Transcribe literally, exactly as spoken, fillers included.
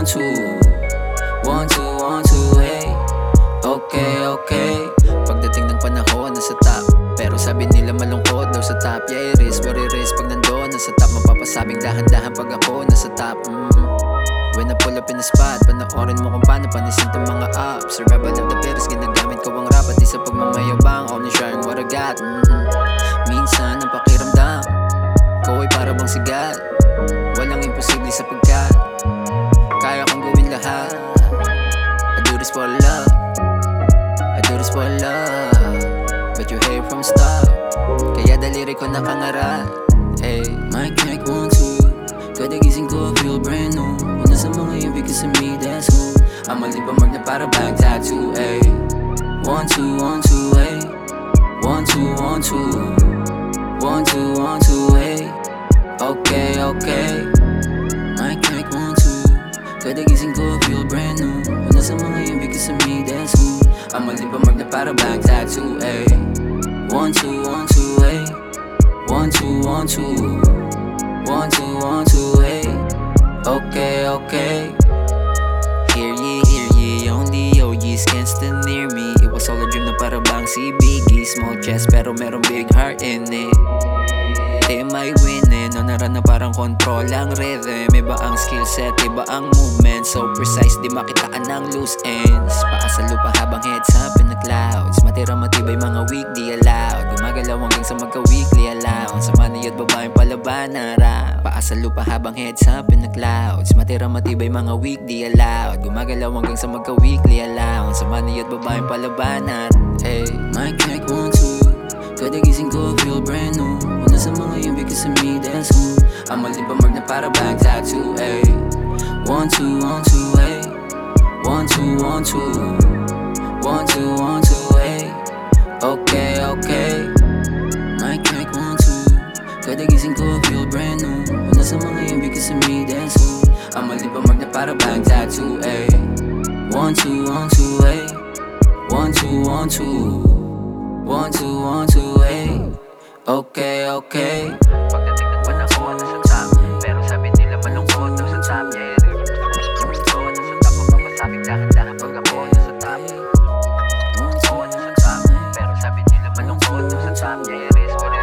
two, one, two, one, two, hey. Okay, okay. Pagdating ng panahon, nasa top. Pero sabi nila malungkot daw sa top. Yeah, it is what it is. Pag nandoon, nasa top. Mapapasabing dahan-dahan pag ako nasa top. mm-hmm. When I pull up in the spot, panoorin mo kung paano panisin ng mga ups. Survival of the fittest, ginagamit ko ang rap. At di sa pagmamayabang, only sharing what I got. mm-hmm. Minsan ang pakiramdam ko ay para bang sigat. Walang imposible sapagkat kaya kong gawin lahat. I do this for love, I do this for love. But you hate from start, kaya daliri ko nakangarat. Hey, mic check one two. Kada gising ko feel brand new. Una sa mga yun because of me, that's who. I'm a libamag na para bag tattoo. Ay, one two, one two, ay. One two, one two. One two, one two, ay. Okay, okay. Mic check one two. Kada gising ko feel brand new. Una sa mga yun because of me, that's who. I'm a libamag na para bag tattoo. Ay, one two, one two, ay. One two, one two. One two, one two, hey. Okay, okay. Hear ye, hear ye. Only O Gs can stand near me. It was all a dream na para bang si Biggie. Small chest pero merong big heart in it. They might win it. No, naran na parang control ang rhythm. Iba ang skill set, iba ang movement. So precise, di makitaan ng loose ends. Paa sa lupa habang heads up in the clouds. Matira matibay mga weak, di allowed. Gumagalaw hanggang sa magka-weekly allowance. Sa maniyot babaeng palaban na rap. Paa sa lupa habang heads up in the clouds. Matira matibay mga weak, di allowed. Gumagalaw hanggang sa magka-weekly allowance. Sa maniyot babaeng palaban na rap. Hey, mic check one two. Kada gising ko feel brand new. Una sa mga yun because of me, that's who. I'm a libamag na para bag tattoo, ay. One two, one two, ay. One two, one two. One two, one two, ay. Okay, okay. Mic check one two. Kada gising ko feel brand new. Una sa mga yun because of me, that's who. I'm a libamag na para bag tattoo, ay. One two, one two, ay. One two, one two. One, two, one, two, hey. Okay, okay. Pagdating ng panahon, nasa top. Pero sabi nila malungkot, nasa top. Yeah, it is nasa top. Mapapasabing dahan-dahan pag ako nasa top. Oo, nasa top. Pero sabi nila malungkot, nasa top. Yeah, it is what it is.